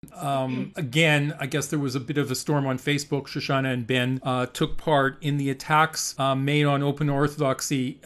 Again, I guess there was a bit of a storm on Facebook. Shoshana and Ben took part in the attacks made on Open Orthodoxy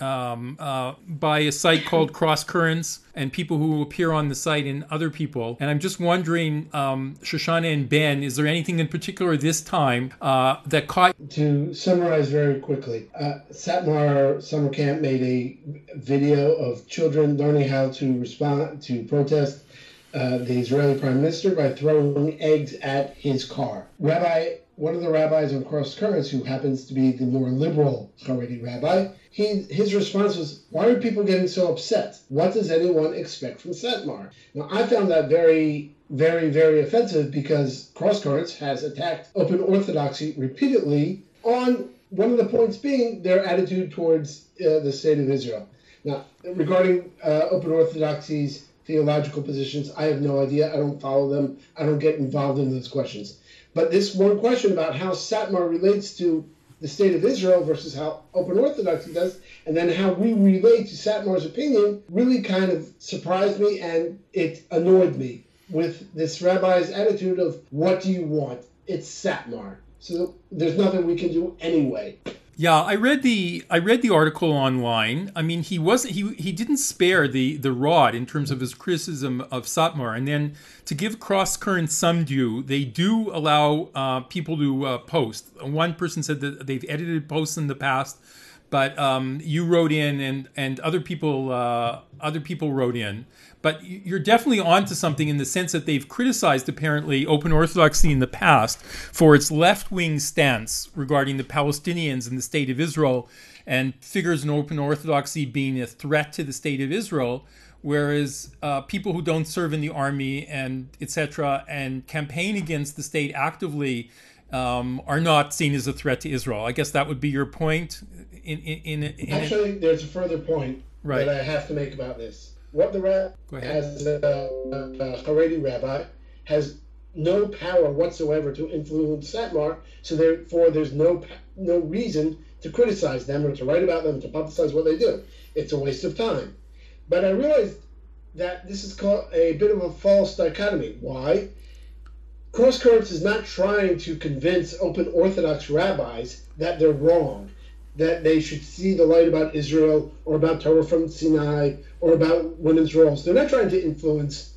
by a site called Cross Currents, and people who appear on the site and other people. And I'm just wondering, Shoshana and Ben, is there anything in particular this time that caught... To summarize very quickly, Satmar Summer Camp made a video of children learning how to respond to protest the Israeli Prime Minister by throwing eggs at his car. One of the rabbis on Cross Currents, who happens to be the more liberal Haredi rabbi, his response was, "Why are people getting so upset? What does anyone expect from Satmar?" Now, I found that very, very, very offensive because Cross Currents has attacked Open Orthodoxy repeatedly on one of the points being their attitude towards the state of Israel. Now, regarding Open Orthodoxy's theological positions, I have no idea. I don't follow them. I don't get involved in those questions. But this one question about how Satmar relates to the state of Israel versus how Open Orthodoxy does, and then how we relate to Satmar's opinion, really kind of surprised me, and it annoyed me with this rabbi's attitude of, what do you want? It's Satmar. So there's nothing we can do anyway. Yeah, I read the article online. I mean, he didn't spare the rod in terms of his criticism of Satmar. And then to give Cross Current some due, they do allow people to post. One person said that they've edited posts in the past, but you wrote in and other people wrote in. But you're definitely onto something in the sense that they've criticized, apparently, Open Orthodoxy in the past for its left-wing stance regarding the Palestinians and the state of Israel, and figures in Open Orthodoxy being a threat to the state of Israel, whereas people who don't serve in the army and etc. and campaign against the state actively are not seen as a threat to Israel. I guess that would be your point. Actually, there's a further point that I have to make about this. What the rabbi, as a Haredi rabbi, has no power whatsoever to influence Satmar, so therefore there's no reason to criticize them or to write about them, to publicize what they do. It's a waste of time. But I realized that this is called a bit of a false dichotomy. Why? Cross Currents is not trying to convince Open Orthodox rabbis that they're wrong, that they should see the light about Israel or about Torah from Sinai or about women's roles. They're not trying to influence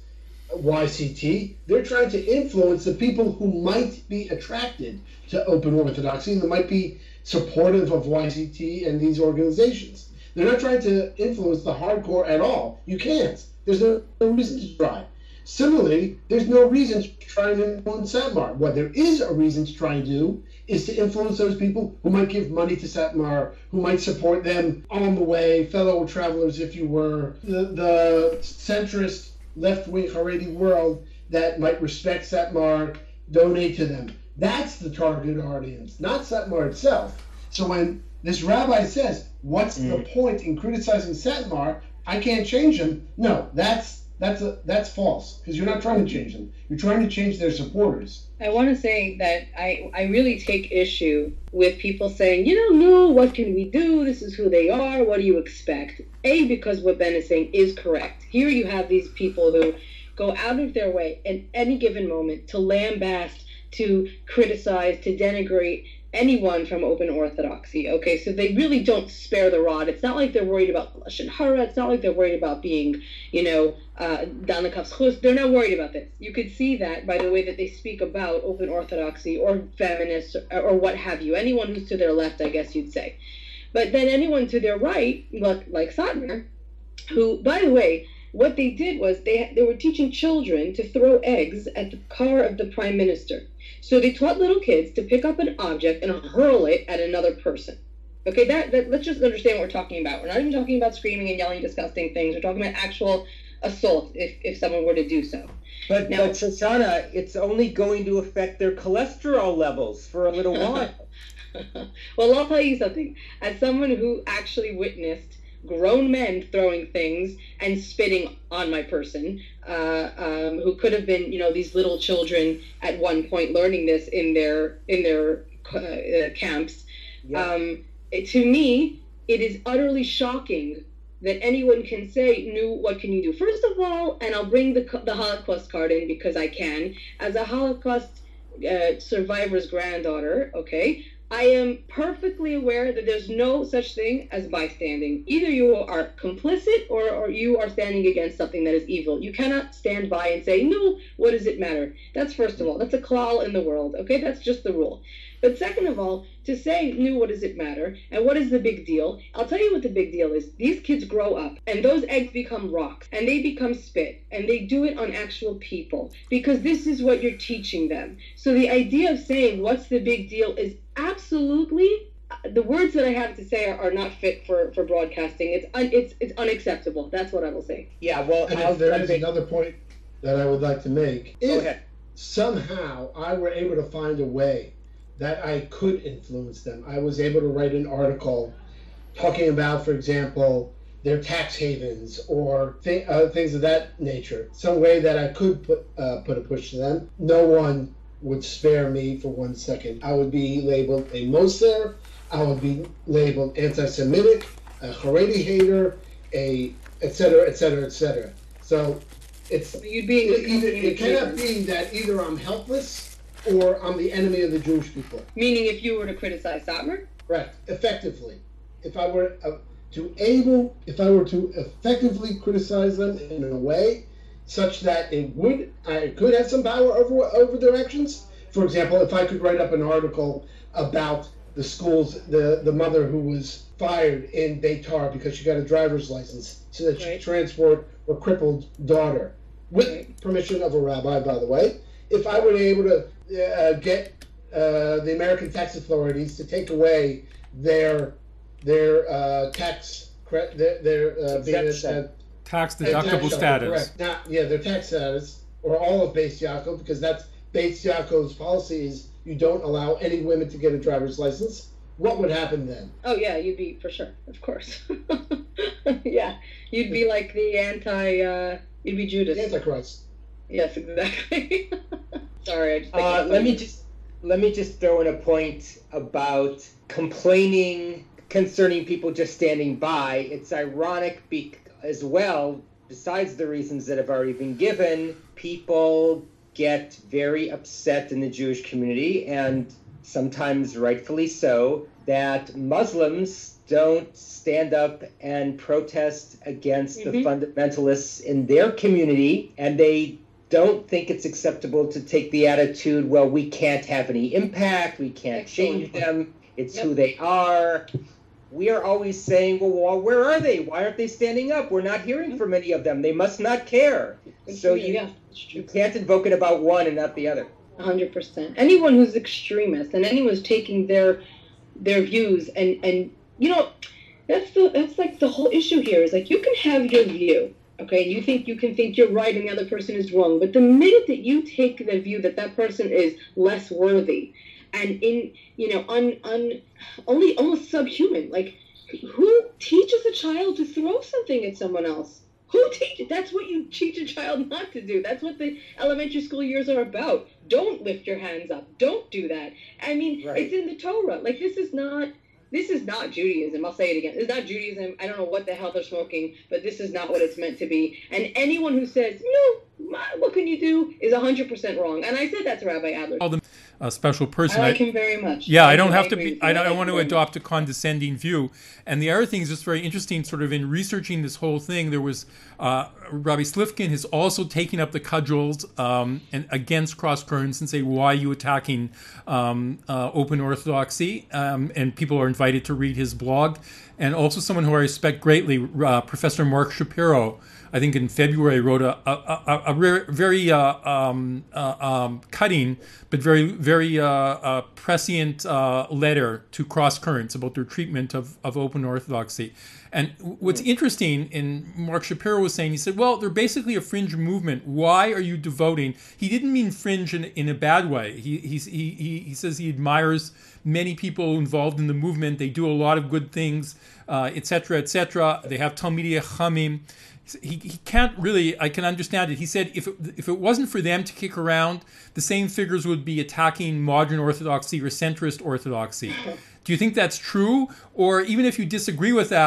YCT. They're trying to influence the people who might be attracted to Open Orthodoxy and that might be supportive of YCT and these organizations. They're not trying to influence the hardcore at all. You can't. There's no reason to try. Similarly, there's no reason to try and influence Satmar. What there is a reason to try and do is to influence those people who might give money to Satmar, who might support them on the way, fellow travelers, if you were, the centrist left-wing Haredi world that might respect Satmar, donate to them. That's the target audience, not Satmar itself. So when this rabbi says, what's the point in criticizing Satmar? I can't change him. No, that's false, because you're not trying to change them. You're trying to change their supporters. I want to say that I really take issue with people saying, you don't know, what can we do? This is who they are. What do you expect? Because what Ben is saying is correct. Here you have these people who go out of their way at any given moment to lambaste, to criticize, to denigrate anyone from Open Orthodoxy. Okay, so they really don't spare the rod. It's not like they're worried about Lashon Hara. It's not like they're worried about being, Dan Kaf Zchus. They're not worried about this. You could see that by the way that they speak about Open Orthodoxy or feminists or what have you. Anyone who's to their left, I guess you'd say. But then anyone to their right, like Satmar, who, by the way, what they did was they were teaching children to throw eggs at the car of the prime minister. So they taught little kids to pick up an object and hurl it at another person. Okay, that let's just understand what we're talking about. We're not even talking about screaming and yelling disgusting things. We're talking about actual assault if someone were to do so. But Shoshana, it's only going to affect their cholesterol levels for a little while. Well, I'll tell you something. As someone who actually witnessed grown men throwing things and spitting on my person, who could have been, these little children at one point learning this in their camps. Yeah. To me, it is utterly shocking that anyone can say, "No, what can you do?" First of all, and I'll bring the Holocaust card in because I can, as a Holocaust survivor's granddaughter, okay, I am perfectly aware that there's no such thing as bystanding. Either you are complicit or you are standing against something that is evil. You cannot stand by and say, "No, what does it matter?" That's first of all. That's a klal in the world, okay? That's just the rule. But second of all, to say, "No, what does it matter?" and what is the big deal? I'll tell you what the big deal is. These kids grow up and those eggs become rocks and they become spit and they do it on actual people because this is what you're teaching them. So the idea of saying what's the big deal is absolutely, the words that I have to say are not fit for broadcasting. It's unacceptable. That's what I will say. Yeah, well, and there is another point that I would like to make. Go ahead. Somehow I were able to find a way that I could influence them, I was able to write an article talking about, for example, their tax havens or things of that nature. Some way that I could put a push to them. No one would spare me for 1 second. I would be labeled a Moser. I would be labeled anti-Semitic, a Haredi hater, et cetera, et cetera, et cetera. So it cannot be that either I'm helpless or I'm the enemy of the Jewish people. Meaning if you were to criticize Satmar? Correct. Effectively. If I were to effectively criticize them in a way such that I could have some power over their actions. For example, if I could write up an article about the schools, the mother who was fired in Beitar because she got a driver's license so that she could transport her crippled daughter, with permission of a rabbi, by the way. If I were able to get the American tax authorities to take away their tax tax deductible status. Correct. Their tax status, or all of Beis Yaakov, because that's Beis Yaakov's policy is you don't allow any women to get a driver's license. What would happen then? Oh yeah, you'd be, for sure, of course. Yeah, you'd be like the you'd be Judas. The Antichrist. Yes, exactly. Sorry, let me just throw in a point about complaining concerning people just standing by. It's ironic as well, besides the reasons that have already been given, people get very upset in the Jewish community, and sometimes rightfully so, that Muslims don't stand up and protest against the fundamentalists in their community, and they don't think it's acceptable to take the attitude, well, we can't have any impact, we can't change them, it's who they are. We are always saying, well, where are they? Why aren't they standing up? We're not hearing from any of them. They must not care. So you can't invoke it about one and not the other. 100%. Anyone who's extremist and anyone who's taking their views and you know, that's like the whole issue here is like you can have your view. Okay, you can think you're right and the other person is wrong, but the minute that you take the view that person is less worthy and only almost subhuman, like who teaches a child to throw something at someone else? Who teaches? That's what you teach a child not to do. That's what the elementary school years are about. Don't lift your hands up. Don't do that. I mean, It's in the Torah. Like this is not Judaism. I'll say it again. It's not Judaism. I don't know what the hell they're smoking, but this is not what it's meant to be. And anyone who says, no, what can you do, is 100% wrong. And I said that to Rabbi Adler. Call them a special person. I like him very much. Yeah, I don't have to be. I don't want to adopt a condescending view. And the other thing is just very interesting. Sort of in researching this whole thing, there was Rabbi Slifkin has also taken up the cudgels and against cross currents and say, why are you attacking open orthodoxy? And people are invited to read his blog. And also someone who I respect greatly, Professor Mark Shapiro, I think in February wrote a very cutting but very prescient letter to Cross Currents about their treatment of open orthodoxy. And what's interesting, in Mark Shapiro was saying, he said, well, they're basically a fringe movement. Why are you devoting? He didn't mean fringe in a bad way. He says he admires many people involved in the movement. They do a lot of good things, et cetera, et cetera. They have Talmidei Chachamim. He can't really, I can understand it. He said if it wasn't for them to kick around, the same figures would be attacking modern orthodoxy or centrist orthodoxy. Do you think that's true? Or even if you disagree with that,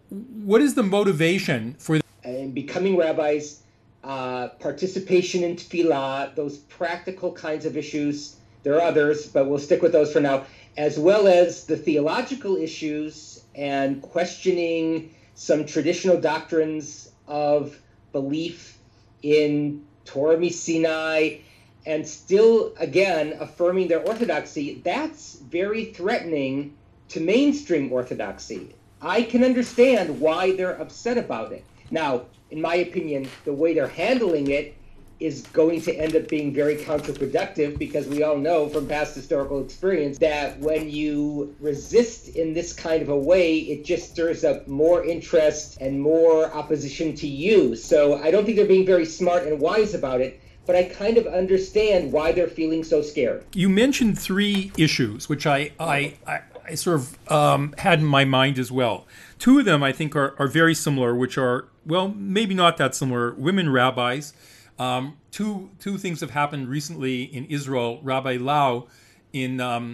what is the motivation for and becoming rabbis, participation in tefillah, those practical kinds of issues? There are others, but we'll stick with those for now, as well as the theological issues and questioning some traditional doctrines of belief in Torah Sinai, and still, again, affirming their orthodoxy. That's very threatening to mainstream orthodoxy. I can understand why they're upset about it. Now, in my opinion, the way they're handling it is going to end up being very counterproductive, because we all know from past historical experience that when you resist in this kind of a way, it just stirs up more interest and more opposition to you. So I don't think they're being very smart and wise about it, but I kind of understand why they're feeling so scared. You mentioned 3 issues, which I sort of had in my mind as well. 2 of them I think are very similar, which are, well, maybe not that similar. Women rabbis. Two things have happened recently in Israel. Rabbi Lau in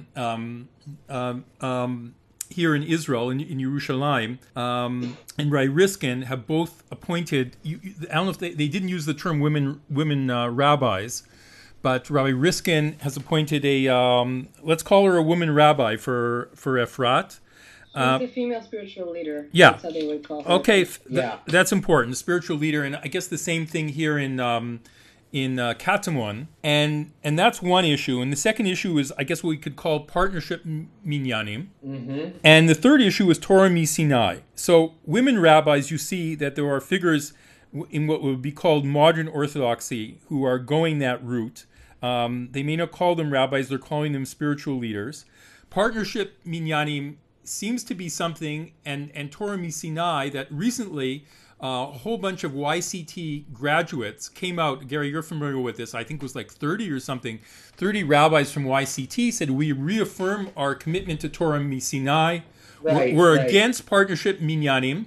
here in Israel, in Yerushalayim, and Rabbi Riskin have both appointed. I don't know if they didn't use the term women rabbis, but Rabbi Riskin has appointed a let's call her a woman rabbi for Efrat. She's a female spiritual leader. Yeah. That's how they would call her. Okay, that's important. The spiritual leader, and I guess the same thing here in Katamon, and that's one issue. And the second issue is, I guess, what we could call partnership minyanim. Mm-hmm. And the third issue is Torah Sinai. So women rabbis, you see that there are figures in what would be called modern orthodoxy who are going that route. They may not call them rabbis; they're calling them spiritual leaders. Partnership minyanim seems to be something, and Torah Sinai, that recently a whole bunch of YCT graduates came out. Gary, you're familiar with this. I think it was like 30 or something. 30 rabbis from YCT said, we reaffirm our commitment to Torah Sinai. We're against partnership minyanim.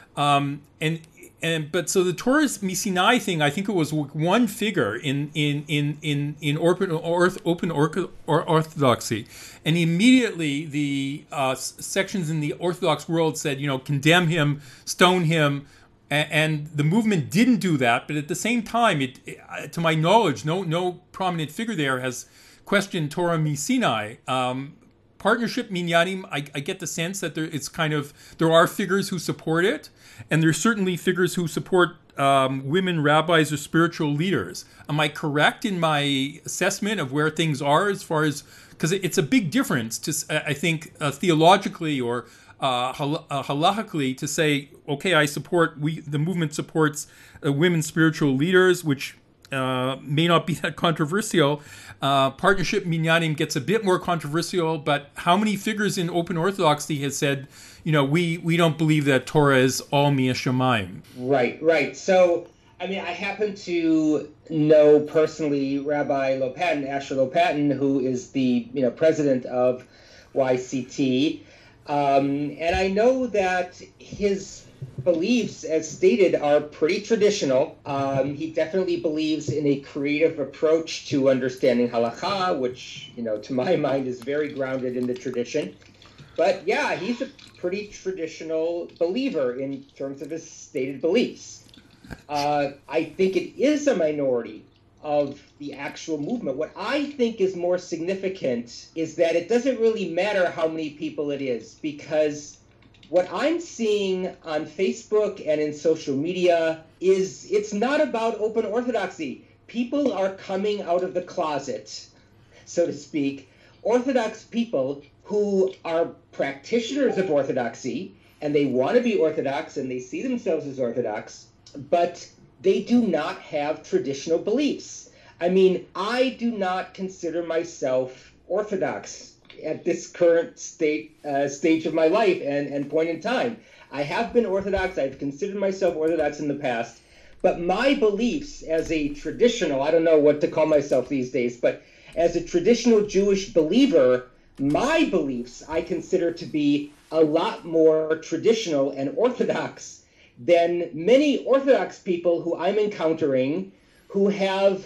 But so the Torah Sinai thing, I think it was one figure in open orthodoxy, and immediately the sections in the Orthodox world said, condemn him, stone him, and the movement didn't do that. But at the same time, to my knowledge, no prominent figure there has questioned Torah Sinai. Partnership minyanim, I get the sense that there are figures who support it, and there's certainly figures who support women rabbis or spiritual leaders. Am I correct in my assessment of where things are, as far as, because it's a big difference to, I think, theologically or halachically, to say, okay, the movement supports women spiritual leaders, which may not be that controversial. Partnership minyanim gets a bit more controversial, but how many figures in open orthodoxy has said, we don't believe that Torah is all miyashamayim? Right. So, I happen to know personally Rabbi Lopatin, Asher Lopatin, who is the president of YCT, and I know that his beliefs, as stated, are pretty traditional. He definitely believes in a creative approach to understanding halakha, which, to my mind, is very grounded in the tradition. But yeah, he's a pretty traditional believer in terms of his stated beliefs. I think it is a minority of the actual movement. What I think is more significant is that it doesn't really matter how many people it is, because what I'm seeing on Facebook and in social media is it's not about open orthodoxy. People are coming out of the closet, so to speak. Orthodox people who are practitioners of orthodoxy, and they want to be orthodox and they see themselves as orthodox, but they do not have traditional beliefs. I do not consider myself orthodox at this current stage of my life and point in time. I have been Orthodox. I've considered myself Orthodox in the past. But my beliefs as a traditional, I don't know what to call myself these days, but as a traditional Jewish believer, my beliefs I consider to be a lot more traditional and Orthodox than many Orthodox people who I'm encountering, who have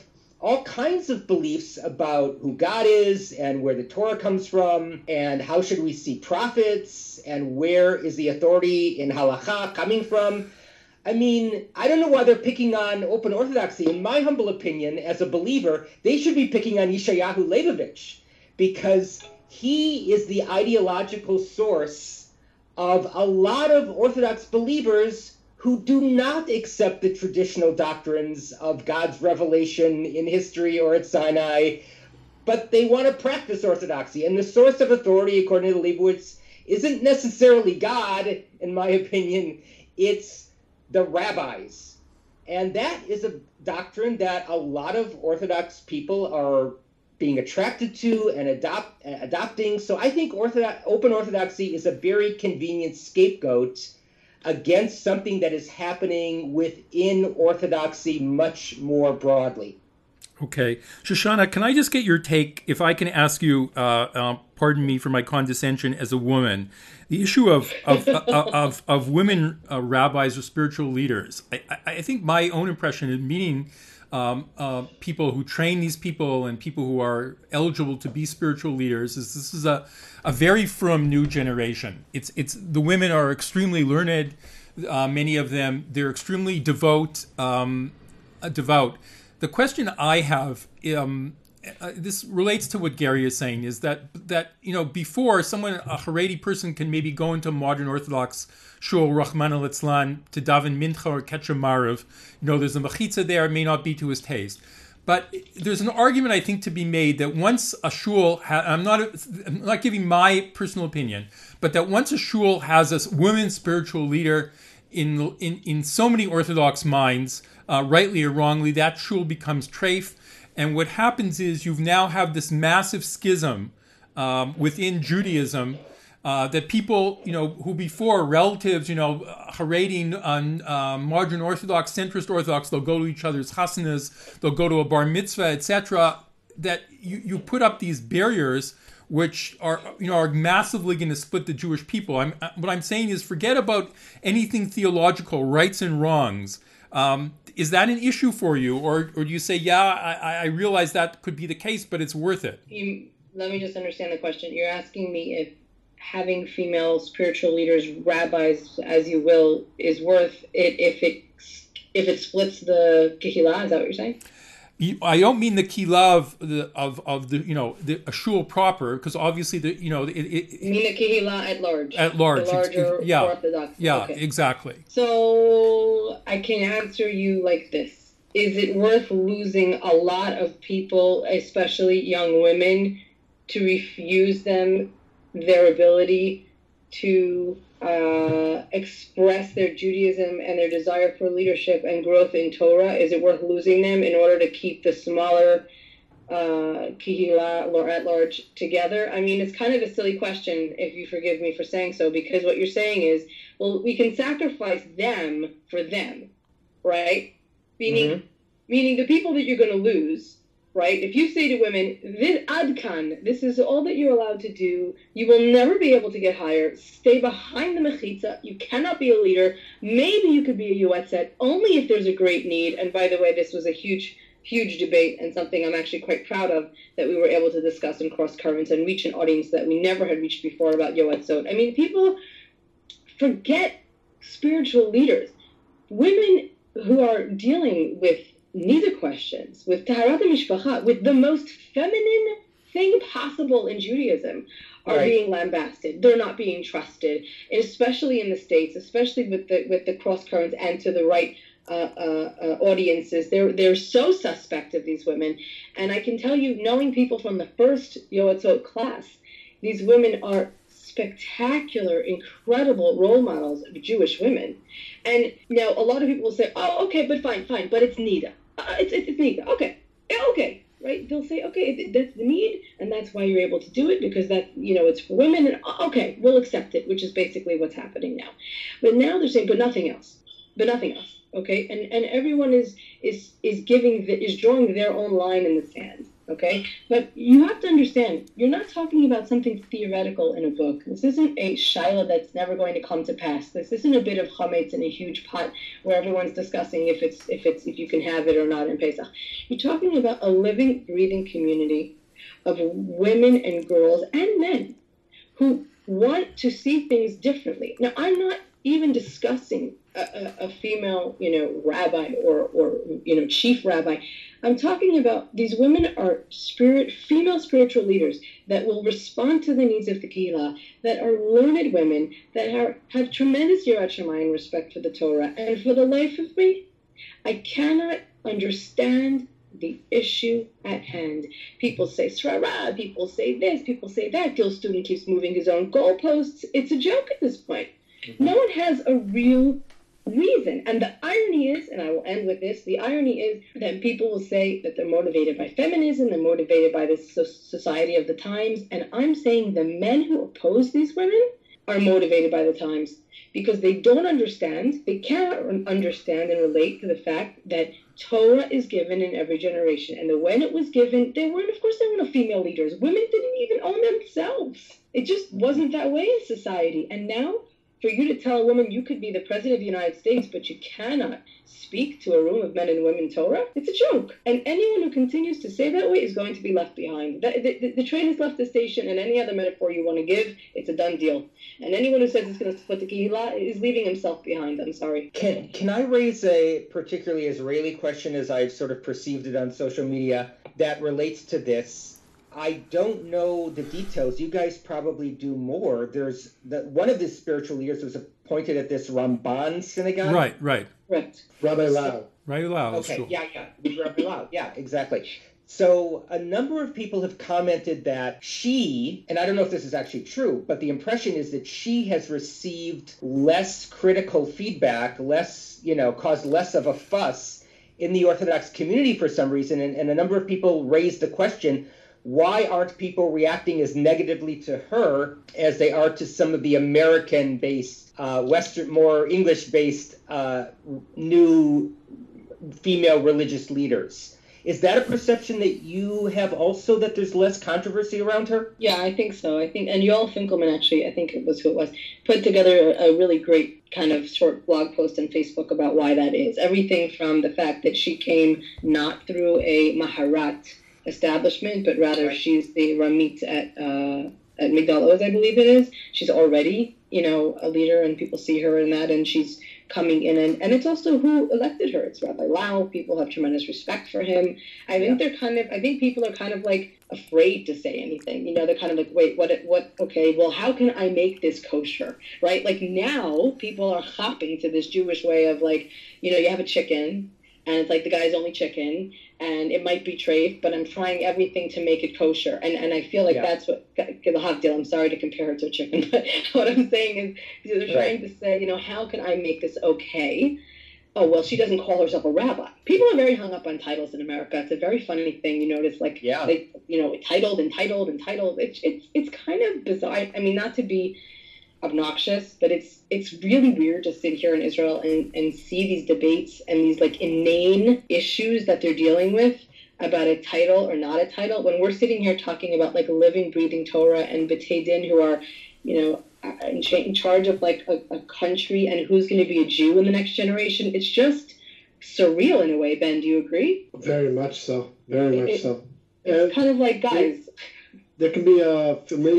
all kinds of beliefs about who God is and where the Torah comes from and how should we see prophets and where is the authority in halakha coming from. I mean, I don't know why they're picking on open orthodoxy. In my humble opinion, as a believer, they should be picking on Yeshayahu Leibovich because he is the ideological source of a lot of Orthodox believers who do not accept the traditional doctrines of God's revelation in history or at Sinai, but they want to practice orthodoxy. And the source of authority, according to Leibowitz, isn't necessarily God, in my opinion. It's the rabbis. And that is a doctrine that a lot of Orthodox people are being attracted to and adopting. So I think open orthodoxy is a very convenient scapegoat against something that is happening within orthodoxy much more broadly. Okay. Shoshana, can I just get your take, if I can ask you, pardon me for my condescension as a woman, the issue of women rabbis or spiritual leaders. I think my own impression in meeting people who train these people and people who are eligible to be spiritual leaders is this is a very frum new generation. It's the women are extremely learned. Many of them, they're extremely devout. The question I have, this relates to what Gary is saying, is that before a Haredi person can maybe go into modern Orthodox shul, Rahman al-Itzlan, to daven mincha or ketcha marav, there's a mechitza there, it may not be to his taste. But there's an argument, I think, to be made that once a shul, I'm not giving my personal opinion, but that once a shul has a woman spiritual leader, in so many Orthodox minds, rightly or wrongly, that shul becomes treif. And what happens is you now have this massive schism within Judaism that people, who before relatives, Haredi on modern Orthodox, centrist Orthodox, they'll go to each other's chasanas, they'll go to a bar mitzvah, etc. That you put up these barriers which are massively going to split the Jewish people. What I'm saying is, forget about anything theological, rights and wrongs. Is that an issue for you, or do you say, I realize that could be the case, but it's worth it? Let me just understand the question. You're asking me if having female spiritual leaders, rabbis, as you will, is worth it if it splits the kehillah. Is that what you're saying? I don't mean the kehillah of the a shul proper, because obviously you mean the kehillah at large. At large, the larger Orthodox. Yeah, okay. Exactly. So I can answer you like this: is it worth losing a lot of people, especially young women, to refuse them their ability to express their Judaism and their desire for leadership and growth in Torah? Is it worth losing them in order to keep the smaller kehillah at large together? I mean, it's kind of a silly question, if you forgive me for saying so, because what you're saying is, well, we can sacrifice them for them, right? Meaning the people that you're going to lose, right? If you say to women, Adkan, this is all that you're allowed to do, you will never be able to get higher, stay behind the mechitza, you cannot be a leader, maybe you could be a yoetzet, only if there's a great need. And by the way, this was a huge debate and something I'm actually quite proud of, that we were able to discuss in Cross Currents and reach an audience that we never had reached before about yoetzot. I mean, people forget spiritual leaders. Women who are dealing with neither questions, with Taharat HaMishpacha, with the most feminine thing possible in Judaism, are being lambasted. They're not being trusted, and especially in the States, especially with the cross currents and to the right audiences. They're so suspect of these women. And I can tell you, knowing people from the first Yoetzot class, these women are spectacular, incredible role models of Jewish women. And now a lot of people will say, oh, okay, but fine, but it's Nida. It's Nida. Okay, right? They'll say, okay, that's the need, and that's why you're able to do it, because that, it's for women, and okay, we'll accept it, which is basically what's happening now. But now they're saying, but nothing else. Okay, and everyone is drawing their own line in the sand. Okay? But you have to understand, you're not talking about something theoretical in a book. This isn't a shaila that's never going to come to pass. This isn't a bit of chametz in a huge pot where everyone's discussing if you can have it or not in Pesach. You're talking about a living, breathing community of women and girls and men who want to see things differently. Now, I'm not even discussing a female, rabbi or chief rabbi. I'm talking about these women are female spiritual leaders that will respond to the needs of the Kehillah, that are learned women, that have tremendous yirat shamayim respect for the Torah. And for the life of me, I cannot understand the issue at hand. People say srara, people say this, people say that. Gil student keeps moving his own goalposts. It's a joke at this point. Mm-hmm. No one has a real reason. And the irony is, and I will end with this, the irony is that people will say that they're motivated by feminism, they're motivated by the society of the times, and I'm saying the men who oppose these women are motivated by the times because they don't understand, they cannot understand and relate to the fact that Torah is given in every generation. And when it was given, there weren't female leaders. Women didn't even own themselves. It just wasn't that way in society. And now, for you to tell a woman you could be the president of the United States, but you cannot speak to a room of men and women Torah, it's a joke. And anyone who continues to say that way is going to be left behind. The train has left the station, and any other metaphor you want to give, it's a done deal. And anyone who says it's going to split the Kehillah is leaving himself behind. I'm sorry. Can I raise a particularly Israeli question as I've sort of perceived it on social media that relates to this? I don't know the details. You guys probably do more. There's one of the spiritual leaders was appointed at this Ramban synagogue. Right. Rabbi Lau. Rabbi Lau. Okay, sure. Rabbi Lau. Yeah, exactly. So a number of people have commented that she, and I don't know if this is actually true, but the impression is that she has received less critical feedback, caused less of a fuss in the Orthodox community for some reason. And a number of people raised the question, why aren't people reacting as negatively to her as they are to some of the American-based, more English-based new female religious leaders? Is that a perception that you have also, that there's less controversy around her? Yeah, I think so. And Yoel Finkelman, actually, I think it was who it was, put together a really great kind of short blog post on Facebook about why that is. Everything from the fact that she came not through a Maharat establishment, but rather she's the Ramit at Migdal Oz, I believe it is. She's already, a leader, and people see her in that, and she's coming in, and it's also who elected her. It's Rabbi Lau. People have tremendous respect for him. I think people are kind of like afraid to say anything. They're kind of like, wait, what, okay, well, how can I make this kosher, right? Like now people are hopping to this Jewish way of like, you have a chicken, and it's like the guy's only chicken, and it might be treif, but I'm trying everything to make it kosher. And I feel like that's what the hot deal. I'm sorry to compare her to a chicken, but what I'm saying is they're trying to say, how can I make this okay? Oh, well, she doesn't call herself a rabbi. People are very hung up on titles in America. It's a very funny thing. You notice, like, they, titled. It's kind of bizarre. I mean, not to be obnoxious, but it's really weird to sit here in Israel and see these debates and these like inane issues that they're dealing with about a title or not a title, when we're sitting here talking about like living, breathing Torah and B'tei Din who are, in charge of like a country and who's going to be a Jew in the next generation. It's just surreal in a way. Ben, do you agree? Very much so. It's kind of like, guys. There can be a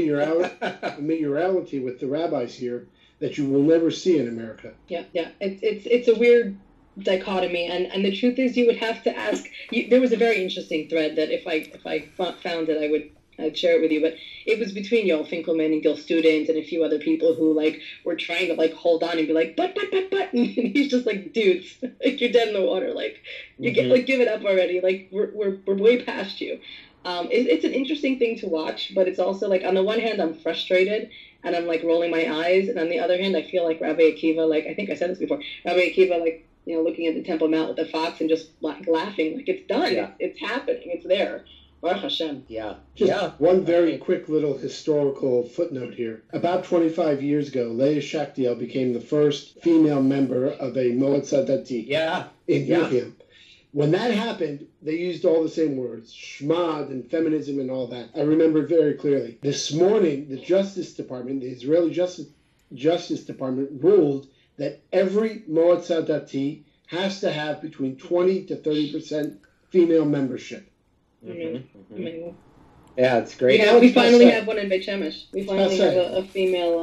familiarity with the rabbis here that you will never see in America. Yeah. It's a weird dichotomy, and the truth is, you would have to ask. There was a very interesting thread that if I found it, I'd share it with you. But it was between Yoel Finkelman and Gil Student and a few other people who like were trying to like hold on and be like, but, and he's just like, dudes, like you're dead in the water, like you get like give it up already, like we're way past you. It's an interesting thing to watch, but it's also like, on the one hand, I'm frustrated and I'm like rolling my eyes, and on the other hand, I feel like Rabbi Akiva, like I think I said this before, Rabbi Akiva, like looking at the Temple Mount with the fox and just like laughing, like it's done, it's happening, it's there. Baruch Hashem. One very quick little historical footnote here. About 25 years ago, Leah Shaktiel became the first female member of a Motzah Dati in Yechiam. When that happened, they used all the same words, shmad and feminism and all that. I remember it very clearly. This morning, the Justice Department, the Israeli Justice Department, ruled that every Moatza Dati has to have between 20 to 30% female membership. Mm-hmm. Mm-hmm. Yeah, it's great. Yeah, we finally have one in Beit Shemesh. We finally have a female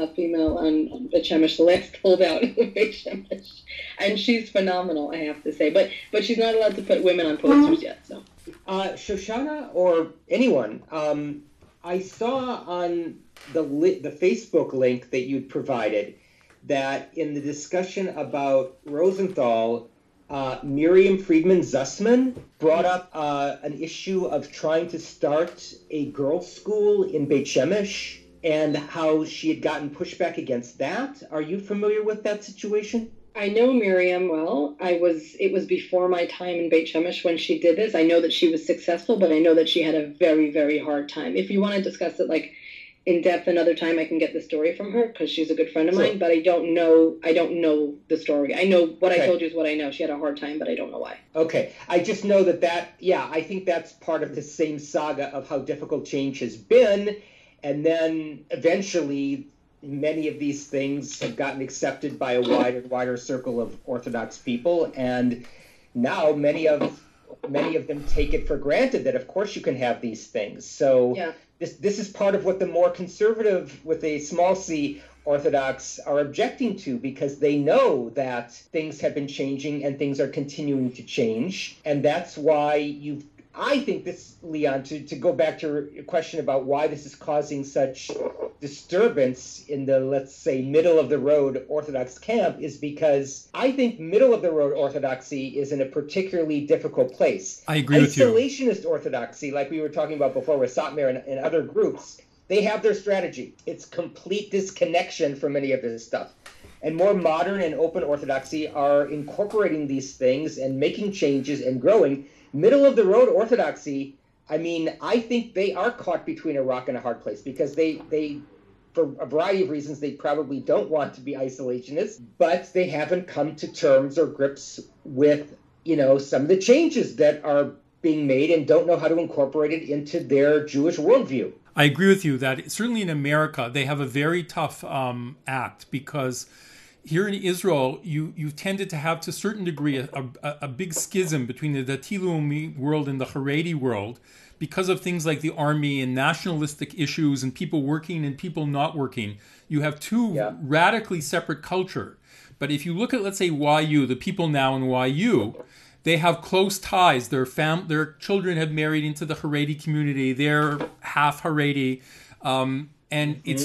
on Beit Shemesh. The last holdout in Beit Shemesh, and she's phenomenal, I have to say. But she's not allowed to put women on posters yet. So, Shoshana or anyone, I saw on the Facebook link that you provided that in the discussion about Rosenthal, Miriam Friedman Zussman brought up an issue of trying to start a girls' school in Beit Shemesh and how she had gotten pushback against that. Are you familiar with that situation? I know Miriam well. It was before my time in Beit Shemesh when she did this. I know that she was successful, but I know that she had a very, very hard time. If you want to discuss it in depth another time, I can get the story from her because she's a good friend of mine, but I don't know the story. I know what I told you is what I know. She had a hard time, but I don't know why. Okay. I just know I think that's part of the same saga of how difficult change has been. And then eventually many of these things have gotten accepted by a wider circle of Orthodox people. And now many of them take it for granted that of course you can have these things. So yeah. This is part of what the more conservative, with a small c, Orthodox are objecting to, because they know that things have been changing and things are continuing to change. And that's why I think this, Leon, to go back to your question about why this is causing such disturbance in the, let's say, middle-of-the-road Orthodox camp, is because I think middle-of-the-road Orthodoxy is in a particularly difficult place. I agree with you. Isolationist Orthodoxy, like we were talking about before with Satmar and other groups, they have their strategy. It's complete disconnection from any of this stuff. And more modern and open Orthodoxy are incorporating these things and making changes and growing. Middle-of-the-road Orthodoxy, I think they are caught between a rock and a hard place, because they for a variety of reasons, they probably don't want to be isolationists, but they haven't come to terms or grips with, some of the changes that are being made and don't know how to incorporate it into their Jewish worldview. I agree with you that certainly in America, they have a very tough act, because here in Israel, you tended to have, to a certain degree, a big schism between the Dati Leumi world and the Haredi world, because of things like the army and nationalistic issues and people working and people not working. You have two radically separate culture. But if you look at, let's say, YU, the people now in YU, they have close ties. Their children have married into the Haredi community. They're half Haredi. And it's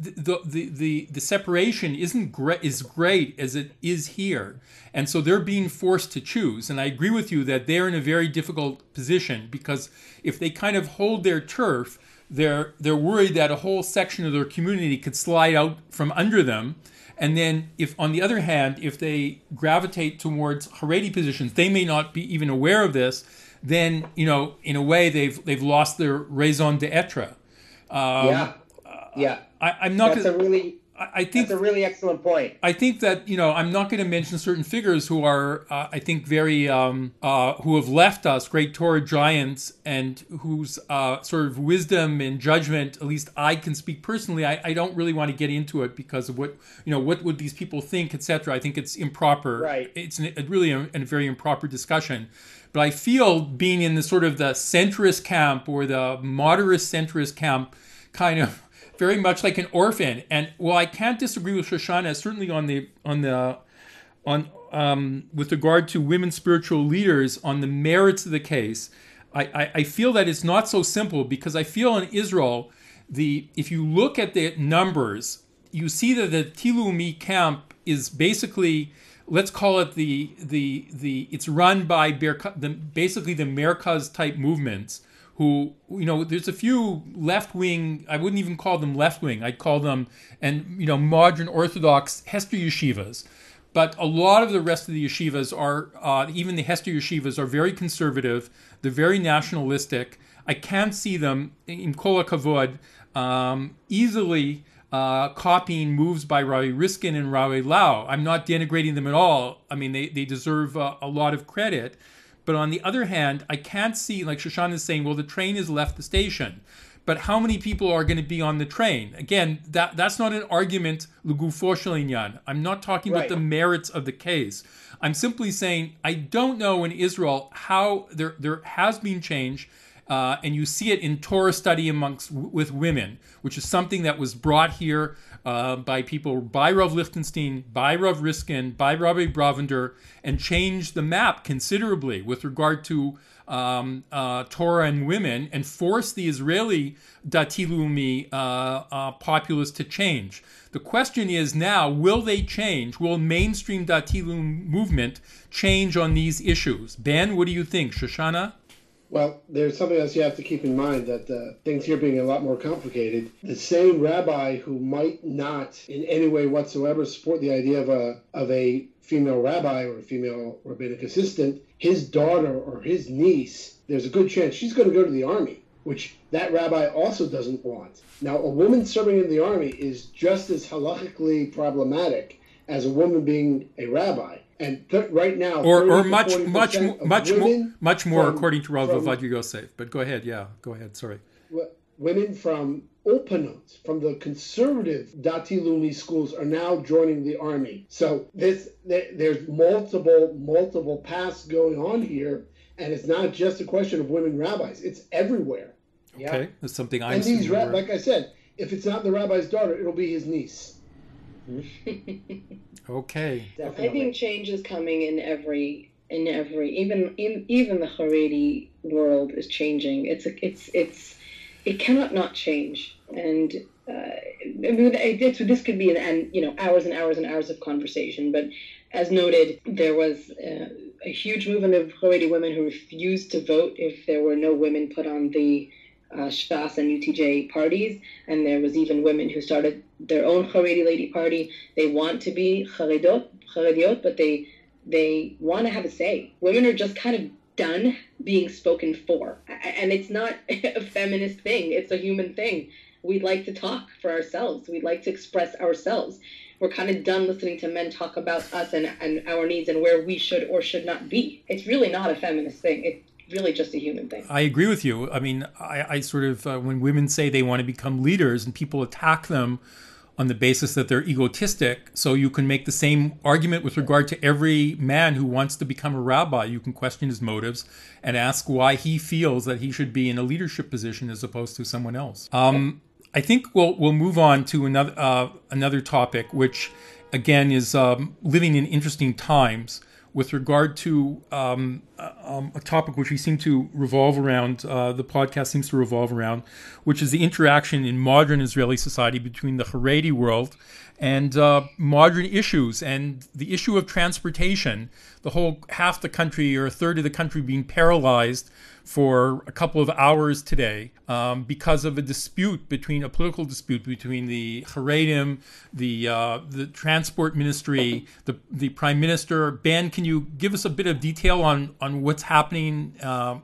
the separation is great as it is here, and so they're being forced to choose. And I agree with you that they're in a very difficult position, because if they kind of hold their turf, they're worried that a whole section of their community could slide out from under them. And then, if on the other hand, if they gravitate towards Haredi positions, they may not be even aware of this. Then in a way, they've lost their raison d'être. Yeah, I'm not. That's a really excellent point. I think that I'm not going to mention certain figures who are, I think, very who have left us, great Torah giants, and whose sort of wisdom and judgment, at least I can speak personally. I don't really want to get into it because of what would these people think, etc. I think it's improper. Right. It's really a very improper discussion. But I feel, being in the sort of the centrist camp or the moderate centrist camp, kind of very much like an orphan. And while I can't disagree with Shoshana, certainly with regard to women spiritual leaders on the merits of the case, I feel that it's not so simple, because I feel in Israel, if you look at the numbers, you see that the Dati Leumi camp is basically, let's call it it's run by basically the Merkaz type movements, who, there's a few left-wing, I wouldn't even call them left-wing, I'd call them, modern Orthodox Hester yeshivas. But a lot of the rest of the yeshivas are, even the Hester yeshivas, are very conservative, they're very nationalistic. I can't see them, in Kol HaKavod, easily copying moves by Rabbi Riskin and Rabbi Lau. I'm not denigrating them at all. They deserve a lot of credit. But on the other hand, I can't see, like Shoshana is saying, well, the train has left the station. But how many people are going to be on the train? Again, that's not an argument, legufo shel inyan. I'm not talking about the merits of the case. I'm simply saying I don't know in Israel how there has been change, and you see it in Torah study with women, which is something that was brought here by people, by Rav Lichtenstein, by Rav Riskin, by Rabbi Bravender, and changed the map considerably with regard to Torah and women, and forced the Israeli Dati Leumi populace to change. The question is now, will they change? Will mainstream Dati Leumi movement change on these issues? Ben, what do you think? Shoshana? Well, there's something else you have to keep in mind, that things here being a lot more complicated. The same rabbi who might not in any way whatsoever support the idea of a female rabbi or a female rabbinic assistant, his daughter or his niece, there's a good chance she's going to go to the army, which that rabbi also doesn't want. Now, a woman serving in the army is just as halachically problematic as a woman being a rabbi. And right now, or much more, according to Rav Ovadia Yosef. But go ahead, sorry. Women from Ulpanot, from the conservative Dati Leumi schools, are now joining the army. So there's multiple paths going on here, and it's not just a question of women rabbis; it's everywhere. Okay, that's something I'm. And these like I said, if it's not the rabbi's daughter, it'll be his niece. Okay. Definitely. I think change is coming in every even the Haredi world is changing. It cannot not change, and this could be hours and hours and hours of conversation. But as noted, there was a huge movement of Haredi women who refused to vote if there were no women put on the Shas and UTJ parties, and there was even women who started their own Haredi lady party. They want to be Harediot, but they want to have a say. Women are just kind of done being spoken for, and it's not a feminist thing. It's a human thing. We'd like to talk for ourselves. We'd like to express ourselves. We're kind of done listening to men talk about us and our needs and where we should or should not be. It's really not a feminist thing. It's really just a human thing. I agree with you. I mean, I sort of, when women say they want to become leaders and people attack them on the basis that they're egotistic, so you can make the same argument with regard to every man who wants to become a rabbi. You can question his motives and ask why he feels that he should be in a leadership position as opposed to someone else. I think we'll move on to another topic, which again is living in interesting times, with regard to a topic which we seem to revolve around, the podcast seems to revolve around, which is the interaction in modern Israeli society between the Haredi world and modern issues, and the issue of transportation. The whole half the country or a third of the country being paralyzed for a couple of hours today because of a political dispute between the Haredim, the transport ministry, the prime minister. Ben, can you give us a bit of detail on what's happening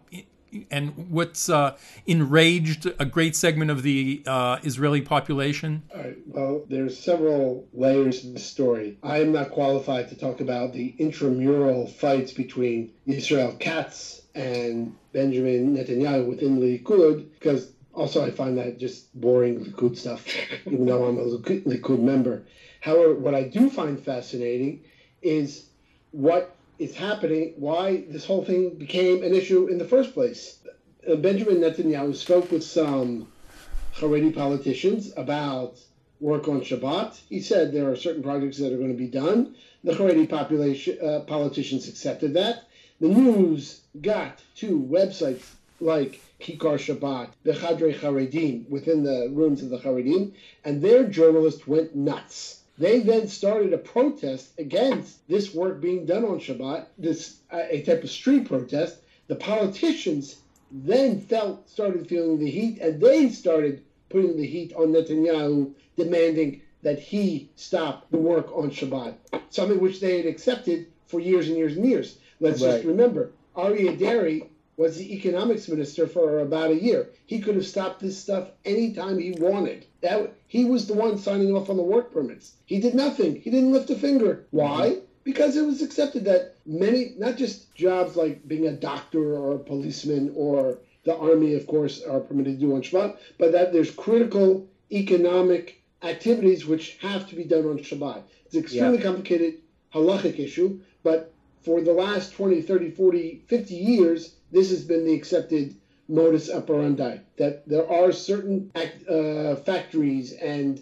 and what's enraged a great segment of the Israeli population? All right. Well, there's several layers to the story. I am not qualified to talk about the intramural fights between Israel Katz and Benjamin Netanyahu within Likud, because also I find that just boring Likud stuff, even though I'm a Likud member. However, what I do find fascinating is what is happening, why this whole thing became an issue in the first place. Benjamin Netanyahu spoke with some Haredi politicians about work on Shabbat. He said there are certain projects that are going to be done. The Haredi politicians accepted that. The news got to websites like Kikar Shabbat, the Chadrei Haredim, within the rooms of the Haredim, and their journalists went nuts. They then started a protest against this work being done on Shabbat, a type of street protest. The politicians then started feeling the heat, and they started putting the heat on Netanyahu, demanding that he stop the work on Shabbat, something which they had accepted for years and years and years. Let's just remember, Aryeh Deri was the economics minister for about a year. He could have stopped this stuff anytime he wanted. He was the one signing off on the work permits. He did nothing. He didn't lift a finger. Why? because it was accepted that many, not just jobs like being a doctor or a policeman or the army, of course, are permitted to do on Shabbat, but that there's critical economic activities which have to be done on Shabbat. It's an extremely complicated halachic issue, but for the last 20, 30, 40, 50 years, this has been the accepted modus operandi, that there are certain factories and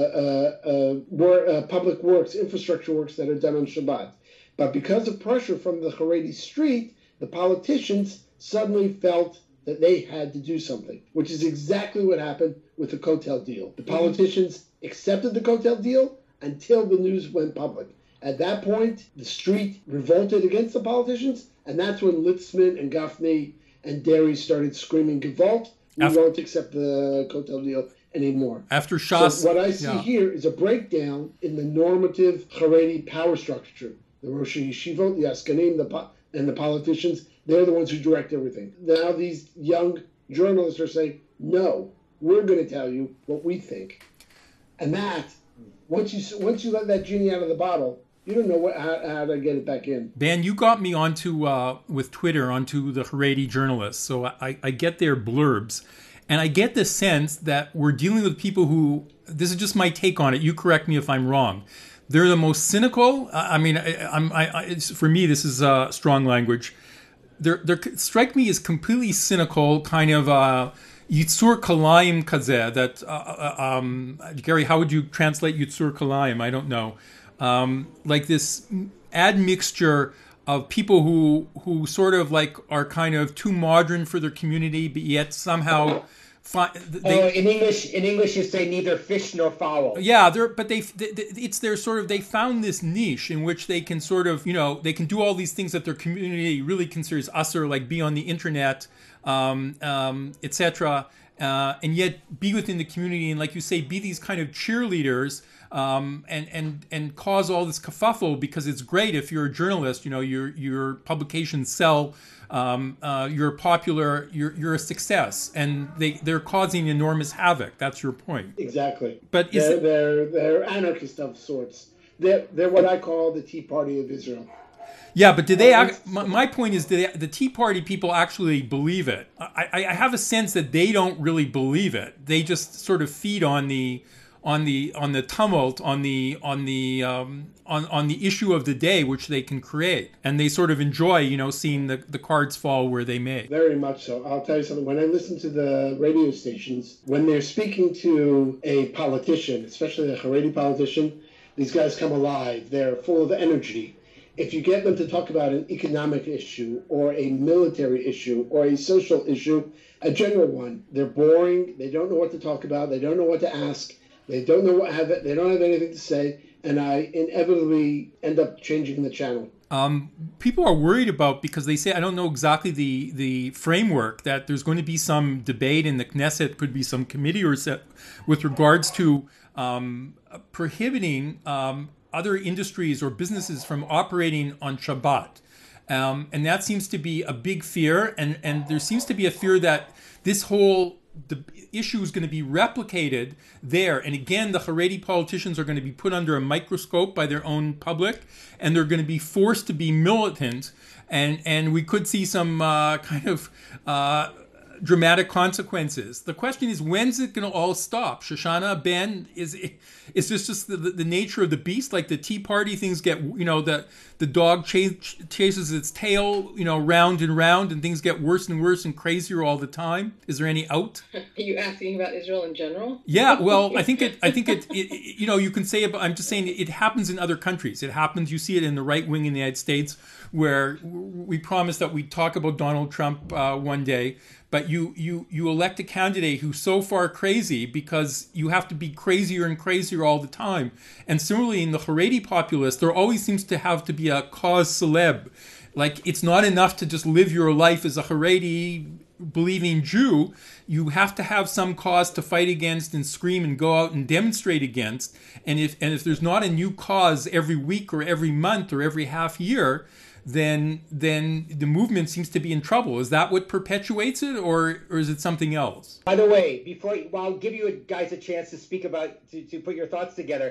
public works, infrastructure works that are done on Shabbat. But because of pressure from the Haredi street, the politicians suddenly felt that they had to do something, which is exactly what happened with the Kotel deal. The politicians accepted the Kotel deal until the news went public. At that point, the street revolted against the politicians, and that's when Litzman and Gafni and Derry started screaming, Gewalt, we won't accept the Kotel deal anymore. After Shas... So what I see here is a breakdown in the normative Haredi power structure. The Rosh Yeshivot, the Askanim, and the politicians, they're the ones who direct everything. Now these young journalists are saying, no, we're going to tell you what we think. And that, once you let that genie out of the bottle, you don't know how to get it back in. Ben, you got me onto with Twitter onto the Haredi journalists, so I get their blurbs, and I get the sense that we're dealing with people who, this is just my take on it, you correct me if I'm wrong, they're the most cynical. For me, this is strong language. They strike me as completely cynical, kind of Yitzur Kalayim Kazeh. That Gary, how would you translate Yitzur Kalayim? I don't know. Like this admixture of people who sort of like are kind of too modern for their community, but yet somehow. In English, you say neither fish nor fowl. Yeah, they found this niche in which they can sort of, they can do all these things that their community really considers usher, like be on the internet, etc., and yet be within the community and, like you say, be these kind of cheerleaders. And cause all this kerfuffle because it's great if you're a journalist, your publications sell, you're popular, you're a success, and they're causing enormous havoc. That's your point. Exactly. But they're anarchists of sorts. They're what I call the Tea Party of Israel. Yeah, but my point is, the Tea Party people actually believe it? I have a sense that they don't really believe it. They just sort of feed on the tumult, on the issue of the day, which they can create, and they sort of enjoy, seeing the cards fall where they may. Very much so. I'll tell you something. When I listen to the radio stations, when they're speaking to a politician, especially a Haredi politician, these guys come alive. They're full of energy. If you get them to talk about an economic issue or a military issue or a social issue, a general one, they're boring. They don't know what to talk about. They don't know what to ask. They don't know they don't have anything to say, and I inevitably end up changing the channel. People are worried about, because they say, I don't know exactly the framework, that there's going to be some debate in the Knesset, could be some committee or set with regards to prohibiting other industries or businesses from operating on Shabbat. And that seems to be a big fear, and there seems to be a fear that this whole the issue is going to be replicated there. And again, the Haredi politicians are going to be put under a microscope by their own public, and they're going to be forced to be militant. And we could see some kind of dramatic consequences. The question is, when's it going to all stop? Shoshana, Ben, is this just the nature of the beast? Like the Tea Party, things get, the dog chases its tail, round and round, and things get worse and worse and crazier all the time. Is there any out? Are you asking about Israel in general? Yeah, well, I think it you can say, I'm just saying it happens in other countries. It happens, you see it in the right wing in the United States, where we promised that we'd talk about Donald Trump one day. But you elect a candidate who's so far crazy because you have to be crazier and crazier all the time. And similarly, in the Haredi populace, there always seems to have to be a cause celeb. Like, it's not enough to just live your life as a Haredi believing Jew. You have to have some cause to fight against and scream and go out and demonstrate against. And if there's not a new cause every week or every month or every half year, then the movement seems to be in trouble. Is that what perpetuates it, or is it something else? By the way, I'll give you guys a chance to speak about, to put your thoughts together.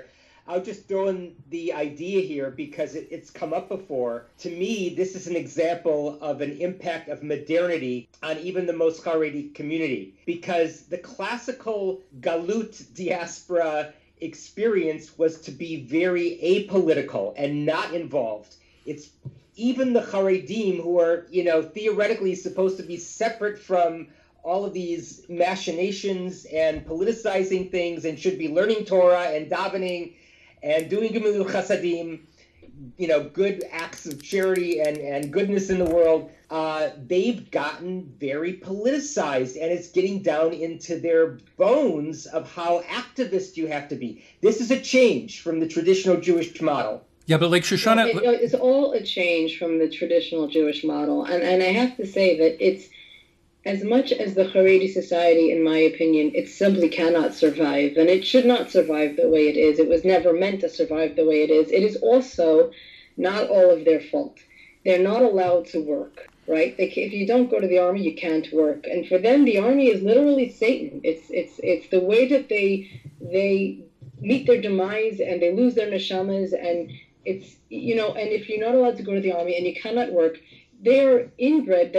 I'll just throw in the idea here because it's come up before. To me, this is an example of an impact of modernity on even the most Haredi community, because the classical Galut diaspora experience was to be very apolitical and not involved. It's even the Haredim, who are, theoretically supposed to be separate from all of these machinations and politicizing things and should be learning Torah and davening and doing Gemilut Chasadim, good acts of charity and goodness in the world, they've gotten very politicized, and it's getting down into their bones of how activist you have to be. This is a change from the traditional Jewish model. Yeah, but like Shoshana... It's all a change from the traditional Jewish model. And I have to say that it's, as much as the Haredi society, in my opinion, it simply cannot survive, and it should not survive the way it is. It was never meant to survive the way it is. It is also not all of their fault. They're not allowed to work, right? If you don't go to the army, you can't work. And for them, the army is literally Satan. It's the way that they meet their demise and they lose their neshamas, and it's, and if you're not allowed to go to the army and you cannot work, they're inbred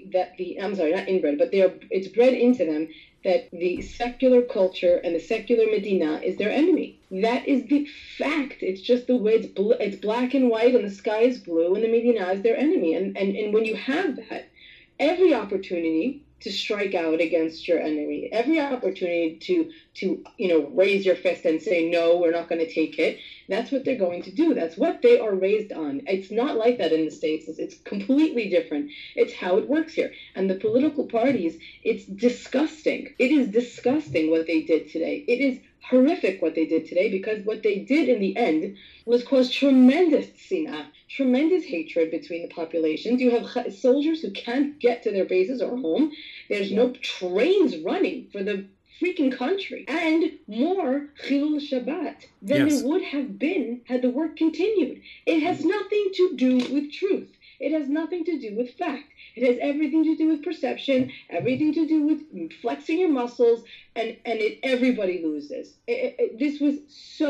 it's bred into them that the secular culture and the secular Medina is their enemy. That is the fact. It's just the way it's black and white and the sky is blue and the Medina is their enemy. And when you have that, every opportunity to strike out against your enemy, every opportunity to raise your fist and say, no, we're not going to take it. That's what they're going to do. That's what they are raised on. It's not like that in the States. It's completely different. It's how it works here. And the political parties, it's disgusting. It is disgusting what they did today. It is horrific what they did today, because what they did in the end was cause tremendous sinah, tremendous hatred between the populations. You have soldiers who can't get to their bases or home. There's no trains running for the freaking country, and more Chilul Shabbat than there would have been had the work continued. It has nothing to do with truth. It has nothing to do with fact. It has everything to do with perception, everything to do with flexing your muscles, and everybody loses. This was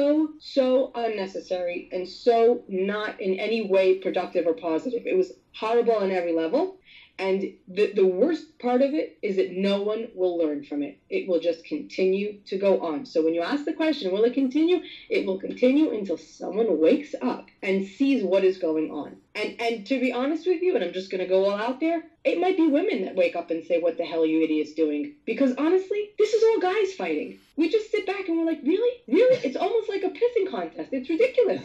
so unnecessary and so not in any way productive or positive. It was horrible on every level. And the worst part of it is that no one will learn from it. It will just continue to go on. So when you ask the question, will it continue? It will continue until someone wakes up and sees what is going on. And to be honest with you, and I'm just going to go all out there, it might be women that wake up and say, what the hell are you idiots doing? Because honestly, this is all guys fighting. We just sit back and we're like, really? Really? It's almost like a pissing contest. It's ridiculous.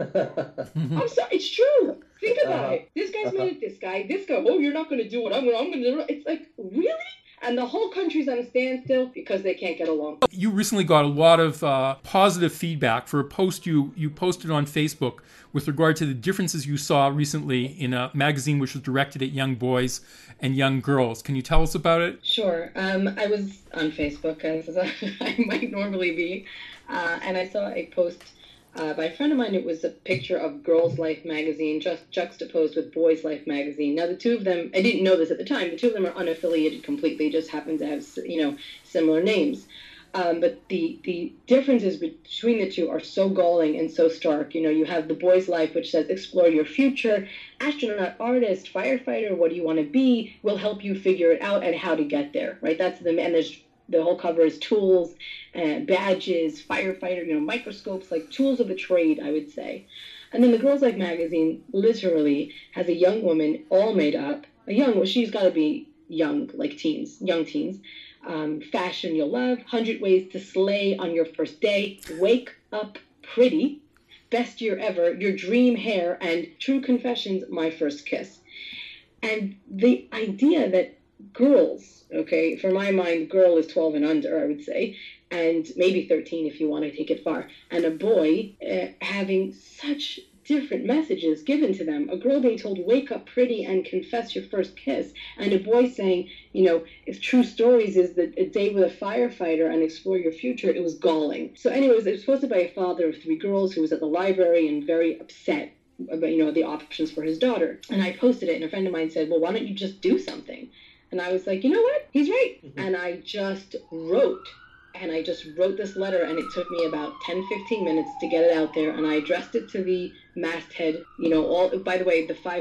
I'm sorry, it's true. Think about it. This guy's mad at this guy. Oh, you're not going to do what I'm going to do. It's like, really? And the whole country's on a standstill because they can't get along. You recently got a lot of positive feedback for a post you posted on Facebook with regard to the differences you saw recently in a magazine which was directed at young boys and young girls. Can you tell us about it? Sure. I was on Facebook, as I might normally be, and I saw a post by a friend of mine. It was a picture of Girls' Life magazine just juxtaposed with Boys' Life magazine. Now, the two of them, I didn't know this at the time, the two of them are unaffiliated completely, just happen to have, similar names. But the differences between the two are so galling and so stark. You have the Boys' Life, which says, explore your future, astronaut, artist, firefighter, what do you want to be? We'll help you figure it out and how to get there, right? That's and there's the whole cover is tools, badges, firefighter, microscopes, like tools of the trade, I would say. And then the Girls' Life magazine literally has a young woman all made up. She's got to be young, like teens, young teens. Fashion you'll love, 100 ways to slay on your first day, wake up pretty, best year ever, your dream hair, and true confessions, my first kiss. And the idea that girls, okay, for my mind, girl is 12 and under, I would say, and maybe 13 if you want to take it far, and a boy having such different messages given to them. A girl being told, wake up pretty and confess your first kiss, and a boy saying, if true stories is a day with a firefighter and explore your future. It was galling. So anyways, it was posted by a father of 3 girls who was at the library and very upset about, the options for his daughter. And I posted it, and a friend of mine said, well, why don't you just do something? And I was like, you know what? He's right. Mm-hmm. And I just wrote and I just wrote this letter, and it took me about 10-15 minutes to get it out there, and I addressed it to the masthead, all, by the way, the five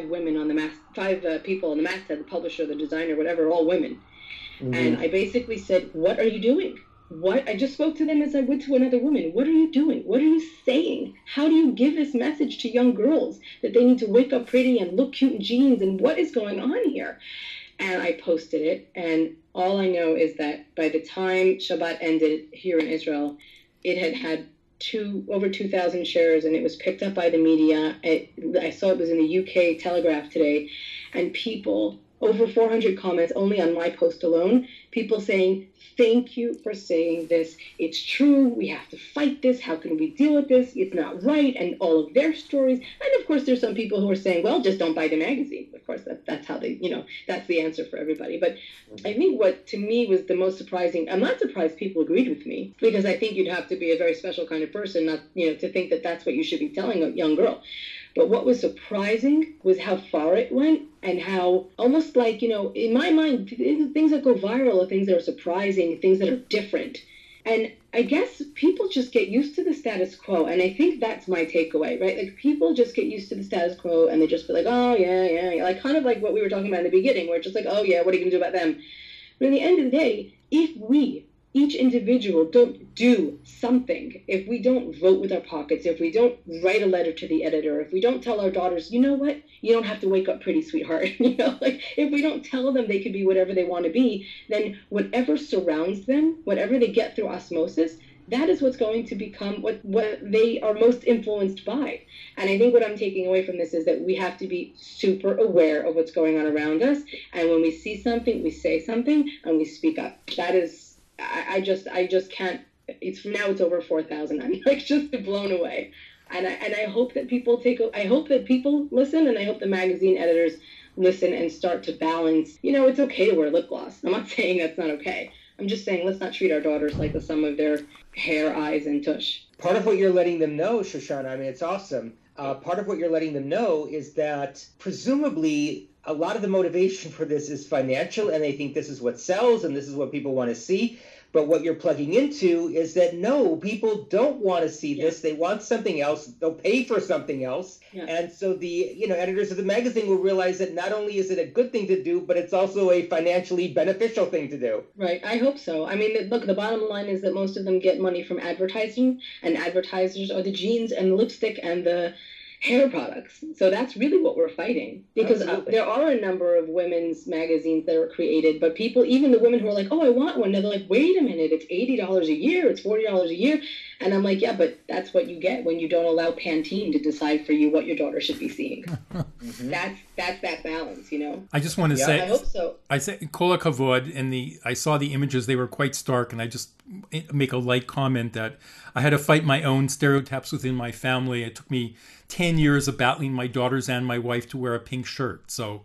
people on the masthead, the publisher, the designer, whatever, all women. Mm-hmm. And I basically said, what are you doing? I just spoke to them as I would to another woman. What are you doing? What are you saying? How do you give this message to young girls that they need to wake up pretty and look cute in jeans, and what is going on here? And I posted it, and all I know is that by the time Shabbat ended here in Israel, it had over 2,000 shares, and it was picked up by the media. I saw it was in the UK Telegraph today, and people, over 400 comments only on my post alone, people saying, thank you for saying this. It's true. We have to fight this. How can we deal with this? It's not right. And all of their stories. And of course, there's some people who are saying, well, just don't buy the magazine. Of course, that's how they, that's the answer for everybody. But I think what to me was the most surprising, I'm not surprised people agreed with me, because I think you'd have to be a very special kind of person not, to think that that's what you should be telling a young girl. But what was surprising was how far it went, and how almost like, in my mind, things that go viral are things that are surprising, things that are different. And I guess people just get used to the status quo. And I think that's my takeaway, right? Like, people just get used to the status quo, and they just be like, oh, yeah. Like, kind of like what we were talking about in the beginning, where it's just like, oh, yeah, what are you going to do about them? But at the end of the day, if we, each individual, don't do something, if we don't vote with our pockets, if we don't write a letter to the editor, if we don't tell our daughters, you know what, you don't have to wake up pretty, sweetheart, like, if we don't tell them they can be whatever they want to be, then whatever surrounds them, whatever they get through osmosis, that is what's going to become what they are most influenced by. And I think what I'm taking away from this is that we have to be super aware of what's going on around us, and when we see something, we say something, and we speak up. That is, I just can't. It's over 4,000. I'm like just blown away, and I hope that people I hope that people listen, and I hope the magazine editors listen and start to balance. It's okay to wear lip gloss. I'm not saying that's not okay. I'm just saying let's not treat our daughters like the sum of their hair, eyes, and tush. Part of what you're letting them know, Shoshana, I mean, it's awesome. Part of what you're letting them know is that presumably a lot of the motivation for this is financial, and they think this is what sells and this is what people want to see. But what you're plugging into is that, no, people don't want to see this. They want something else. They'll pay for something else. Yeah. And so the editors of the magazine will realize that not only is it a good thing to do, but it's also a financially beneficial thing to do. Right. I hope so. I mean, look, the bottom line is that most of them get money from advertising, and advertisers are the jeans and the lipstick and the hair products. So that's really what we're fighting, because there are a number of women's magazines that are created, but people, even the women who are like, oh, I want one, they're like, wait a minute, it's $80 a year, it's $40 a year. And I'm like, yeah, but that's what you get when you don't allow Pantene to decide for you what your daughter should be seeing. Mm-hmm. That's that balance, I just want to say, I hope so. I say Kol HaKavod, and I saw the images, they were quite stark, and I just make a light comment that I had to fight my own stereotypes within my family. It took me 10 years of battling my daughters and my wife to wear a pink shirt. So,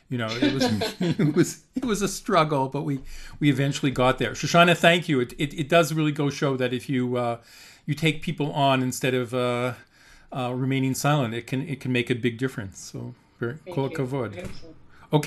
it was a struggle, but we eventually got there. Shoshana, thank you. It does really go show that if you take people on instead of remaining silent, it can make a big difference. So, Kol HaKavod.